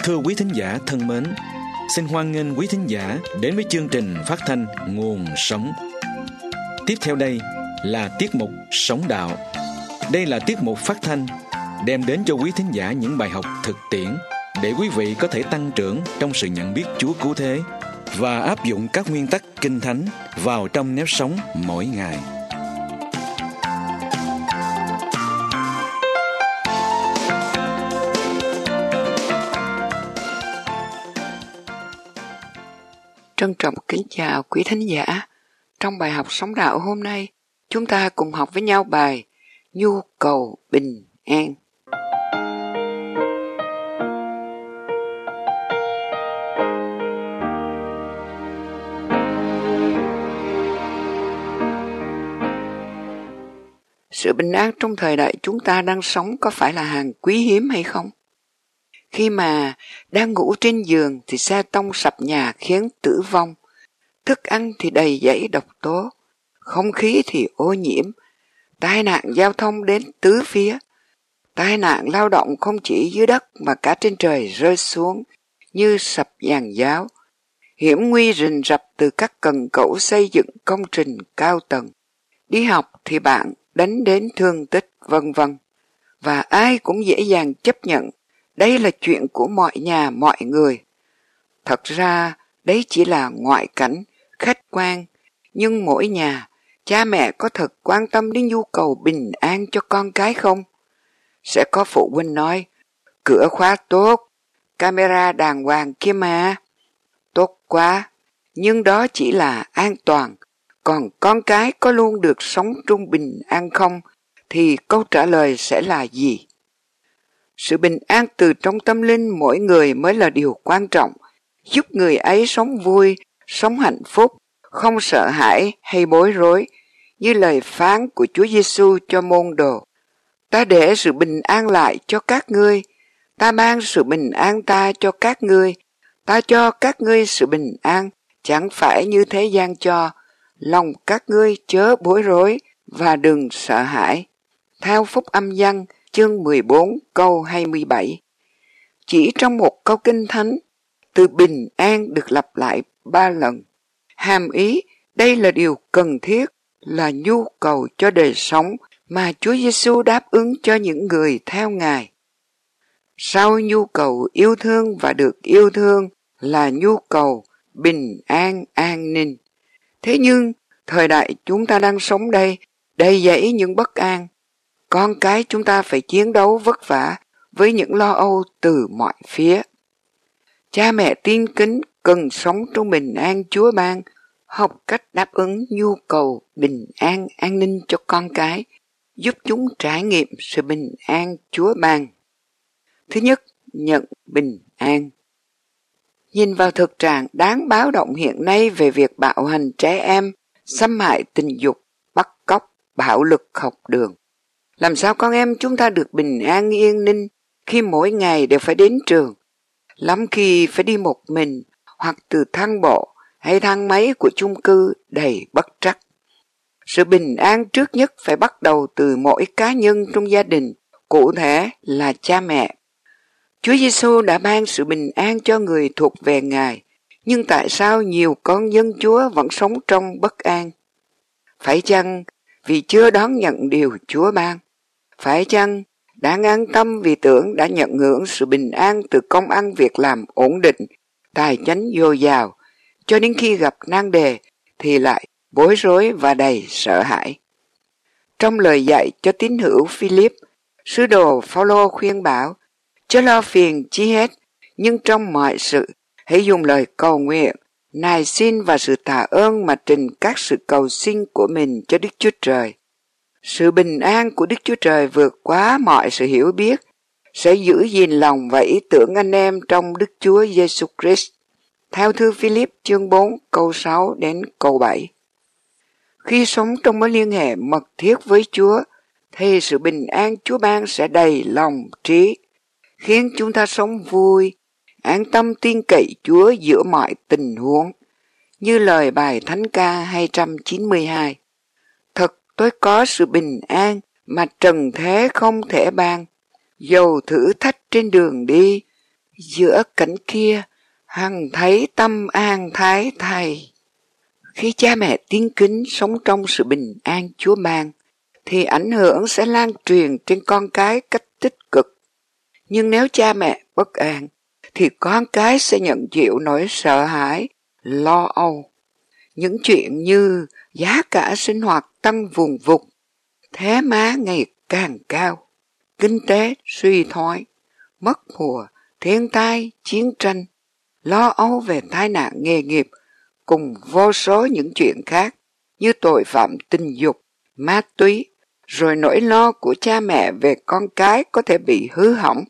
Thưa quý thính giả thân mến, xin hoan nghênh quý thính giả đến với chương trình phát thanh Nguồn Sống. Tiếp theo đây là tiết mục Sống Đạo. Đây là tiết mục phát thanh đem đến cho quý thính giả những bài học thực tiễn để quý vị có thể tăng trưởng trong sự nhận biết Chúa cứu thế và áp dụng các nguyên tắc Kinh Thánh vào trong nếp sống mỗi ngày. Trân trọng kính chào quý thính giả. Trong bài học Sống Đạo hôm nay, chúng ta cùng học với nhau bài Nhu cầu bình an. Sự bình an trong thời đại chúng ta đang sống có phải là hàng quý hiếm hay không? Khi mà đang ngủ trên giường thì xe tông sập nhà khiến tử vong, thức ăn thì đầy dẫy độc tố, không khí thì ô nhiễm, tai nạn giao thông đến tứ phía, tai nạn lao động không chỉ dưới đất mà cả trên trời rơi xuống như sập giàn giáo, hiểm nguy rình rập từ các cần cẩu xây dựng công trình cao tầng. Đi học thì bạn đánh đến thương tích vân vân, và ai cũng dễ dàng chấp nhận đây là chuyện của mọi nhà mọi người. Thật ra đấy chỉ là ngoại cảnh, khách quan, nhưng mỗi nhà, cha mẹ có thật quan tâm đến nhu cầu bình an cho con cái không? Sẽ có phụ huynh nói, cửa khóa tốt, camera đàng hoàng kia mà. Tốt quá, nhưng đó chỉ là an toàn, còn con cái có luôn được sống trong bình an không, thì câu trả lời sẽ là gì? Sự bình an từ trong tâm linh mỗi người mới là điều quan trọng, giúp người ấy sống vui, sống hạnh phúc, không sợ hãi hay bối rối, như lời phán của Chúa Giêsu cho môn đồ. Ta để sự bình an lại cho các ngươi, ta ban sự bình an ta cho các ngươi, ta cho các ngươi sự bình an, chẳng phải như thế gian cho, lòng các ngươi chớ bối rối và đừng sợ hãi. Theo Phúc Âm Giăng, chương 14 câu 27. Chỉ trong một câu Kinh Thánh, từ bình an được lặp lại 3 lần. Hàm ý đây là điều cần thiết, là nhu cầu cho đời sống mà Chúa Giêsu đáp ứng cho những người theo Ngài. Sau nhu cầu yêu thương và được yêu thương là nhu cầu bình an an ninh. Thế nhưng thời đại chúng ta đang sống đây đầy dẫy những bất an. Con cái chúng ta phải chiến đấu vất vả với những lo âu từ mọi phía. Cha mẹ tin kính cần sống trong bình an Chúa ban, học cách đáp ứng nhu cầu bình an an ninh cho con cái, giúp chúng trải nghiệm sự bình an Chúa ban. Thứ nhất, nhận bình an. Nhìn vào thực trạng đáng báo động hiện nay về việc bạo hành trẻ em, xâm hại tình dục, bắt cóc, bạo lực học đường. Làm sao con em chúng ta được bình an yên ninh khi mỗi ngày đều phải đến trường? Lắm khi phải đi một mình hoặc từ thang bộ hay thang máy của chung cư đầy bất trắc. Sự bình an trước nhất phải bắt đầu từ mỗi cá nhân trong gia đình, cụ thể là cha mẹ. Chúa Giêsu đã ban sự bình an cho người thuộc về Ngài, nhưng tại sao nhiều con dân Chúa vẫn sống trong bất an? Phải chăng vì chưa đón nhận điều Chúa ban? Phải chăng đáng an tâm vì tưởng đã nhận hưởng sự bình an từ công ăn việc làm ổn định, tài chánh dồi dào, cho đến khi gặp nan đề thì lại bối rối và đầy sợ hãi? Trong lời dạy cho tín hữu Philip, sứ đồ Phao-lô khuyên bảo, chớ lo phiền chi hết, nhưng trong mọi sự hãy dùng lời cầu nguyện, nài xin và sự tạ ơn mà trình các sự cầu xin của mình cho Đức Chúa Trời. Sự bình an của Đức Chúa Trời vượt quá mọi sự hiểu biết, sẽ giữ gìn lòng và ý tưởng anh em trong Đức Chúa Giêsu Christ. Theo thư Philip chương 4 câu 6 đến câu 7. Khi sống trong mối liên hệ mật thiết với Chúa, thì sự bình an Chúa ban sẽ đầy lòng trí, khiến chúng ta sống vui, an tâm tin cậy Chúa giữa mọi tình huống, như lời bài Thánh ca 292. Thật tôi có sự bình an mà trần thế không thể ban, dầu thử thách trên đường đi, giữa cảnh kia, hằng thấy tâm an thái thầy. Khi cha mẹ tín kính sống trong sự bình an Chúa ban, thì ảnh hưởng sẽ lan truyền trên con cái cách tích cực. Nhưng nếu cha mẹ bất an, thì con cái sẽ nhận chịu nỗi sợ hãi, lo âu. Những chuyện như giá cả sinh hoạt tăng vùn vụt, thế má ngày càng cao, kinh tế suy thoái, mất mùa, thiên tai, chiến tranh, lo âu về tai nạn nghề nghiệp, cùng vô số những chuyện khác như tội phạm tình dục, ma túy, rồi nỗi lo của cha mẹ về con cái có thể bị hư hỏng.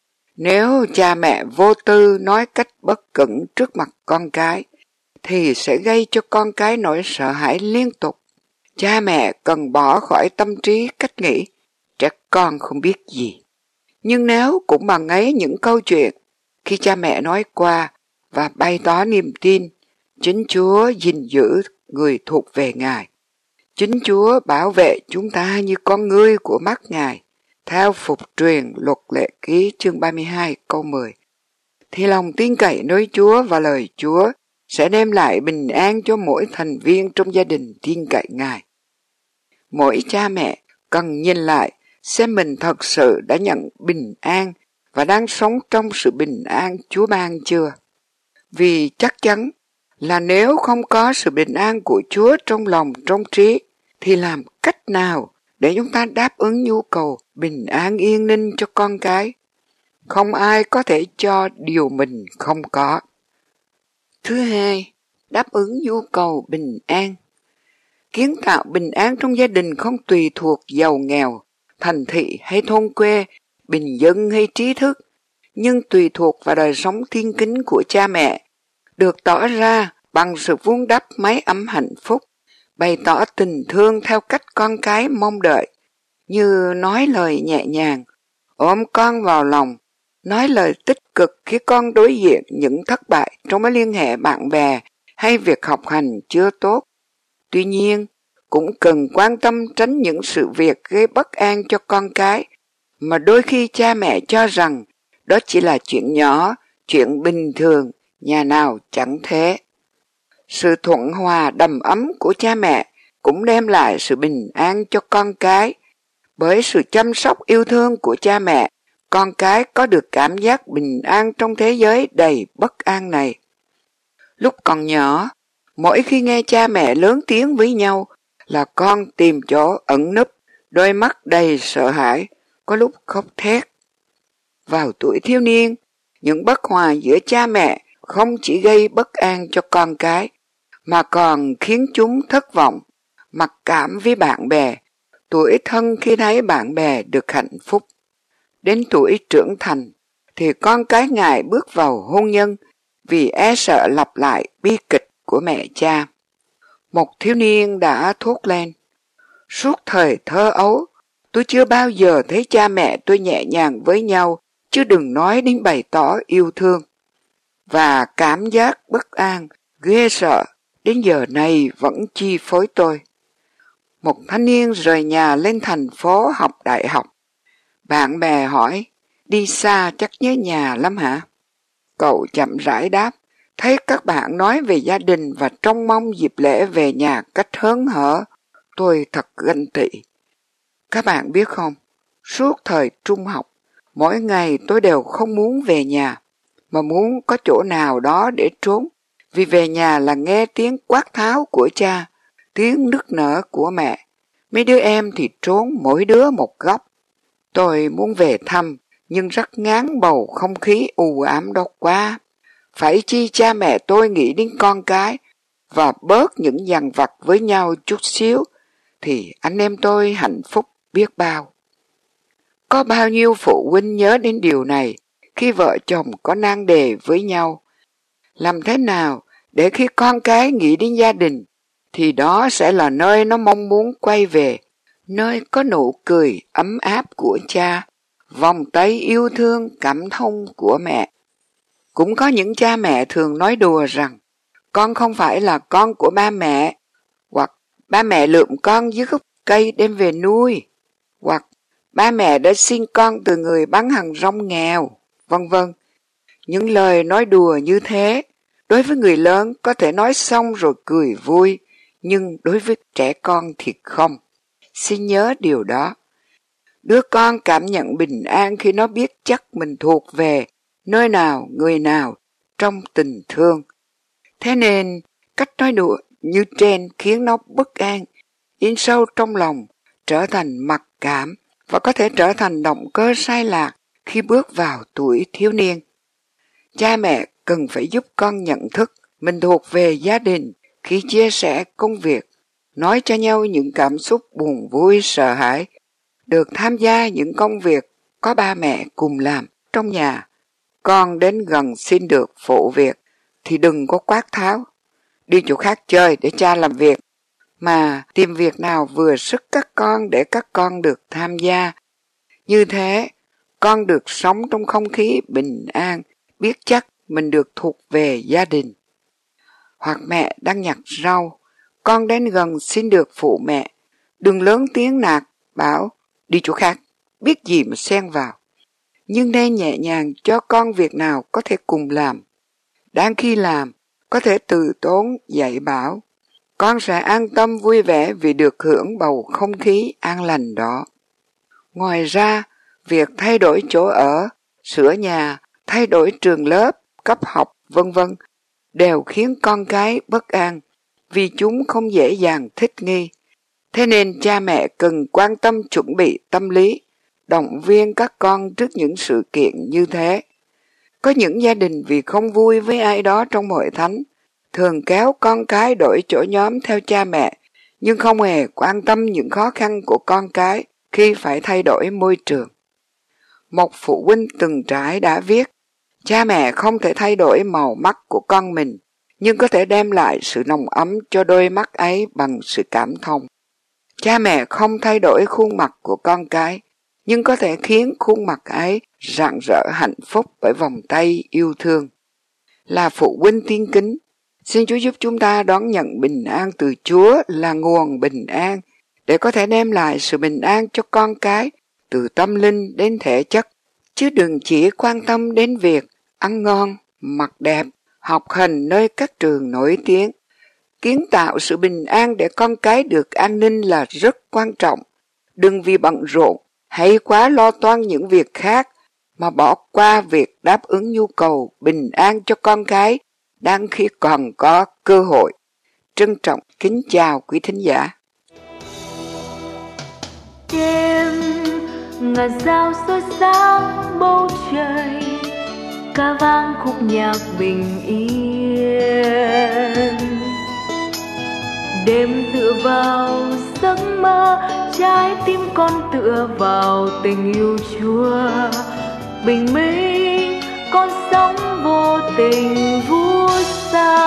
Nếu cha mẹ vô tư nói cách bất cẩn trước mặt con cái, thì sẽ gây cho con cái nỗi sợ hãi liên tục. Cha mẹ cần bỏ khỏi tâm trí cách nghĩ, trẻ con không biết gì. Nhưng nếu cũng bằng ấy những câu chuyện, khi cha mẹ nói qua và bày tỏ niềm tin, chính Chúa gìn giữ người thuộc về Ngài. Chính Chúa bảo vệ chúng ta như con ngươi của mắt Ngài, theo phục truyền Luật Lệ Ký chương 32 câu 10. Thì lòng tin cậy nơi Chúa và lời Chúa sẽ đem lại bình an cho mỗi thành viên trong gia đình tin cậy Ngài. Mỗi cha mẹ cần nhìn lại xem mình thật sự đã nhận bình an và đang sống trong sự bình an Chúa ban chưa. Vì chắc chắn là nếu không có sự bình an của Chúa trong lòng trong trí, thì làm cách nào để chúng ta đáp ứng nhu cầu bình an yên ninh cho con cái? Không ai có thể cho điều mình không có. Thứ hai, đáp ứng nhu cầu bình an. Kiến tạo bình an trong gia đình không tùy thuộc giàu nghèo, thành thị hay thôn quê, bình dân hay trí thức, nhưng tùy thuộc vào đời sống thiên kính của cha mẹ, được tỏ ra bằng sự vun đắp mái ấm hạnh phúc, bày tỏ tình thương theo cách con cái mong đợi, như nói lời nhẹ nhàng, ôm con vào lòng, nói lời tích cực khi con đối diện những thất bại trong mối liên hệ bạn bè hay việc học hành chưa tốt. Tuy nhiên, cũng cần quan tâm tránh những sự việc gây bất an cho con cái, mà đôi khi cha mẹ cho rằng đó chỉ là chuyện nhỏ, chuyện bình thường, nhà nào chẳng thế. Sự thuận hòa đầm ấm của cha mẹ cũng đem lại sự bình an cho con cái. Bởi sự chăm sóc yêu thương của cha mẹ, con cái có được cảm giác bình an trong thế giới đầy bất an này. Lúc còn nhỏ, mỗi khi nghe cha mẹ lớn tiếng với nhau là con tìm chỗ ẩn núp, đôi mắt đầy sợ hãi, có lúc khóc thét. Vào tuổi thiếu niên, những bất hòa giữa cha mẹ không chỉ gây bất an cho con cái, mà còn khiến chúng thất vọng, mặc cảm với bạn bè, tuổi thân khi thấy bạn bè được hạnh phúc. Đến tuổi trưởng thành, thì con cái ngại bước vào hôn nhân vì e sợ lặp lại bi kịch của mẹ cha. Một thiếu niên đã thốt lên: suốt thời thơ ấu, tôi chưa bao giờ thấy cha mẹ tôi nhẹ nhàng với nhau, chứ đừng nói đến bày tỏ yêu thương. Và cảm giác bất an, ghê sợ đến giờ này vẫn chi phối tôi. Một thanh niên rời nhà lên thành phố học đại học. Bạn bè hỏi: đi xa chắc nhớ nhà lắm hả? Cậu chậm rãi đáp: thấy các bạn nói về gia đình và trông mong dịp lễ về nhà cách hớn hở, tôi thật ganh tị. Các bạn biết không, suốt thời trung học, mỗi ngày tôi đều không muốn về nhà, mà muốn có chỗ nào đó để trốn, vì về nhà là nghe tiếng quát tháo của cha, tiếng nức nở của mẹ. Mấy đứa em thì trốn mỗi đứa một góc. Tôi muốn về thăm, nhưng rất ngán bầu không khí u ám đó quá. Phải chi cha mẹ tôi nghĩ đến con cái và bớt những dằn vặt với nhau chút xíu, thì anh em tôi hạnh phúc biết bao. Có bao nhiêu phụ huynh nhớ đến điều này khi vợ chồng có nan đề với nhau. Làm thế nào để khi con cái nghĩ đến gia đình, thì đó sẽ là nơi nó mong muốn quay về, nơi có nụ cười ấm áp của cha, vòng tay yêu thương cảm thông của mẹ. Cũng có những cha mẹ thường nói đùa rằng con không phải là con của ba mẹ, hoặc ba mẹ lượm con dưới gốc cây đem về nuôi, hoặc ba mẹ đã sinh con từ người bán hàng rong nghèo, vân vân. Những lời nói đùa như thế, đối với người lớn có thể nói xong rồi cười vui, nhưng đối với trẻ con thì không. Xin nhớ điều đó. Đứa con cảm nhận bình an khi nó biết chắc mình thuộc về nơi nào, người nào trong tình thương. Thế nên, cách nói đùa như trên khiến nó bất an, in sâu trong lòng, trở thành mặc cảm và có thể trở thành động cơ sai lạc khi bước vào tuổi thiếu niên. Cha mẹ cần phải giúp con nhận thức mình thuộc về gia đình khi chia sẻ công việc, nói cho nhau những cảm xúc buồn vui, sợ hãi, được tham gia những công việc có ba mẹ cùng làm trong nhà. Con đến gần xin được phụ việc thì đừng có quát tháo, đi chỗ khác chơi để cha làm việc, mà tìm việc nào vừa sức các con để các con được tham gia. Như thế, con được sống trong không khí bình an, biết chắc mình được thuộc về gia đình. Hoặc mẹ đang nhặt rau, con đến gần xin được phụ mẹ, đừng lớn tiếng nạt, bảo đi chỗ khác, biết gì mà xen vào. Nhưng nên nhẹ nhàng cho con việc nào có thể cùng làm. Đang khi làm, có thể từ tốn dạy bảo, con sẽ an tâm vui vẻ vì được hưởng bầu không khí an lành đó. Ngoài ra, việc thay đổi chỗ ở, sửa nhà, thay đổi trường lớp, cấp học, vân vân đều khiến con cái bất an vì chúng không dễ dàng thích nghi. Thế nên cha mẹ cần quan tâm chuẩn bị tâm lý, động viên các con trước những sự kiện như thế. Có những gia đình vì không vui với ai đó trong hội thánh, thường kéo con cái đổi chỗ nhóm theo cha mẹ, nhưng không hề quan tâm những khó khăn của con cái khi phải thay đổi môi trường. Một phụ huynh từng trải đã viết, cha mẹ không thể thay đổi màu mắt của con mình, nhưng có thể đem lại sự nồng ấm cho đôi mắt ấy bằng sự cảm thông. Cha mẹ không thay đổi khuôn mặt của con cái, nhưng có thể khiến khuôn mặt ấy rạng rỡ hạnh phúc bởi vòng tay yêu thương. Là phụ huynh tiên kính, xin Chúa giúp chúng ta đón nhận bình an từ Chúa là nguồn bình an, để có thể đem lại sự bình an cho con cái từ tâm linh đến thể chất, chứ đừng chỉ quan tâm đến việc ăn ngon, mặc đẹp, học hành nơi các trường nổi tiếng. Kiến tạo sự bình an để con cái được an ninh là rất quan trọng. Đừng vì bận rộn hay quá lo toan những việc khác mà bỏ qua việc đáp ứng nhu cầu bình an cho con cái đang khi còn có cơ hội. Trân trọng kính chào quý thính giả. Đêm ngàn sao soi sáng bầu trời, ca vang khúc nhạc bình yên. Đêm tựa vào giấc mơ, trái tim con tựa vào tình yêu Chúa. Bình minh con sống vô tình vu xa,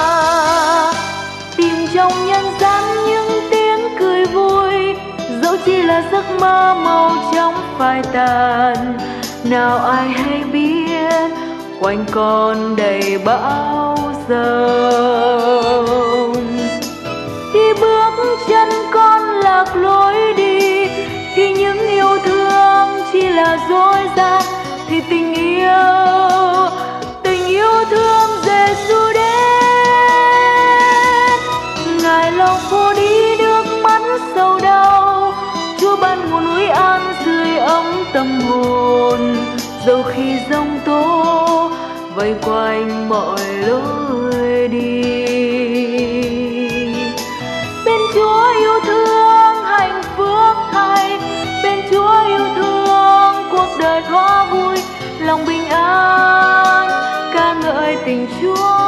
tìm trong nhân gian những tiếng cười vui, dẫu chỉ là giấc mơ màu trong phai tàn. Nào ai hay biết quanh con đầy bão giông, khi bước chân con lạc lối đi, khi những yêu thương chỉ là dối gian, thì tình yêu thương Giêsu đến. Ngài lòng khô đi nước mắt sầu đau, Chúa ban nguồn núi an sưởi ấm tâm hồn, dẫu khi giông tố vây quanh mọi lối đi. Bên Chúa yêu thương hạnh phúc thay, bên Chúa yêu thương cuộc đời thoa vui, lòng bình an ca ngợi tình Chúa.